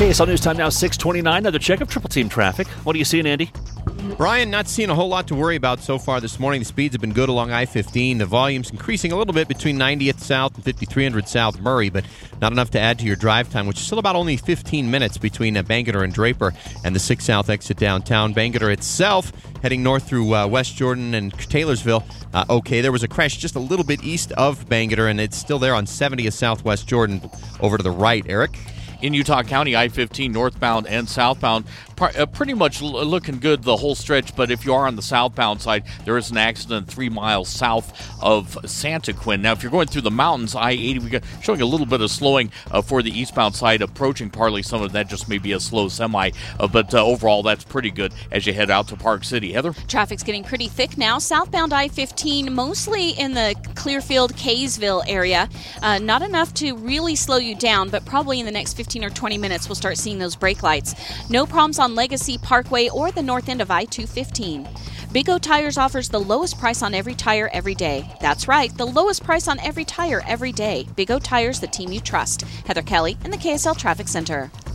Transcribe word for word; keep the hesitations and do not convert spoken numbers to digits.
K S L News Time now, six twenty-nine. Another check of Triple Team traffic. What are you seeing, Andy? Brian, not seeing a whole lot to worry about so far this morning. The speeds have been good along I fifteen. The volume's increasing a little bit between ninetieth South and fifty-three hundred South Murray, but not enough to add to your drive time, which is still about only fifteen minutes between uh, Bangerter and Draper and the six South exit downtown. Bangerter itself heading north through uh, West Jordan and Taylorsville. Uh, okay, there was a crash just a little bit east of Bangerter, and it's still there on seventieth Southwest Jordan over to the right. Eric? In Utah County, I fifteen northbound and southbound, uh, pretty much l- looking good the whole stretch, but if you are on the southbound side, there is an accident three miles south of Santaquin. Now, if you're going through the mountains, I eighty, we got showing a little bit of slowing uh, for the eastbound side, approaching partly some of that just maybe a slow semi, uh, but uh, overall, that's pretty good as you head out to Park City. Heather? Traffic's getting pretty thick now. Southbound I fifteen, mostly in the Clearfield, Kaysville area. Uh, not enough to really slow you down, but probably in the next fifteen or twenty minutes, we'll start seeing those brake lights. No problems on Legacy Parkway or the north end of I two fifteen. Big O Tires offers the lowest price on every tire every day. That's right, the lowest price on every tire every day. Big O Tires, the team you trust. Heather Kelly in the K S L Traffic Center.